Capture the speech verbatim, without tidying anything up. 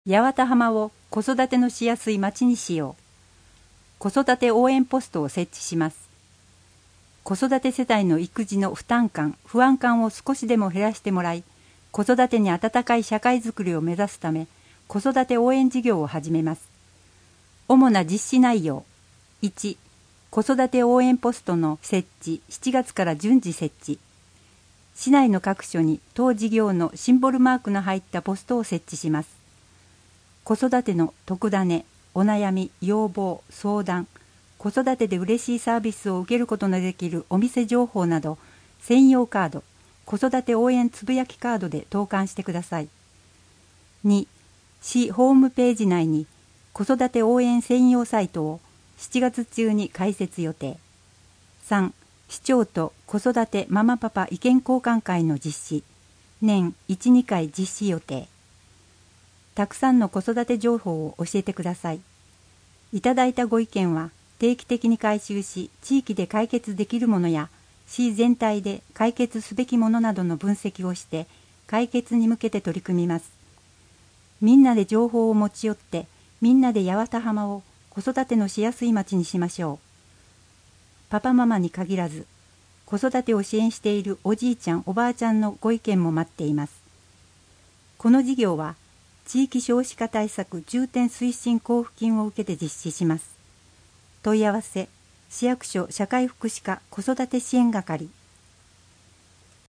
八幡浜を子育てのしやすい町にしよう。子育て応援ポストを設置します。子育て世帯の育児の負担感、不安感を少しでも減らしてもらい、子育てに温かい社会づくりを目指すため、子育て応援事業を始めます。主な実施内容。いち、子育て応援ポストの設置、しちがつから順次設置。市内の各所に当事業のシンボルマークの入ったポストを設置します。子育ての特ダネ、お悩み、要望、相談、子育てで嬉しいサービスを受けることのできるお店情報など、専用カード、子育て応援つぶやきカードで投函してください。に、市ホームページ内に子育て応援専用サイトをしちがつ中に開設予定。さん、市長と子育てママパパ意見交換会の実施、年いち、にかい実施予定。たくさんの子育て情報を教えてください。いただいたご意見は定期的に回収し、地域で解決できるものや市全体で解決すべきものなどの分析をして解決に向けて取り組みます。みんなで情報を持ち寄って、みんなで八幡浜を子育てのしやすい町にしましょう。パパママに限らず、子育てを支援しているおじいちゃんおばあちゃんのご意見も待っています。この事業は地域少子化対策重点推進交付金を受けて実施します。問い合わせ、市役所社会福祉課子育て支援係。